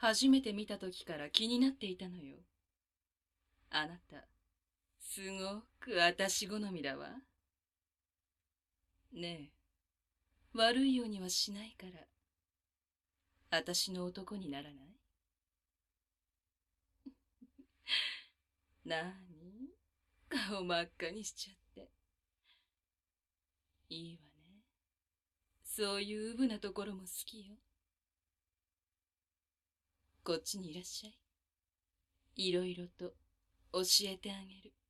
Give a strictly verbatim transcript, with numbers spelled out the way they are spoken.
初めて見た時から気になっていたのよ。あなた、すごく私好みだわ。ねえ、悪いようにはしないから、私の男にならない？なに、顔真っ赤にしちゃって。いいわね。そういううぶなところも好きよ。こっちにいらっしゃい。いろいろと教えてあげる。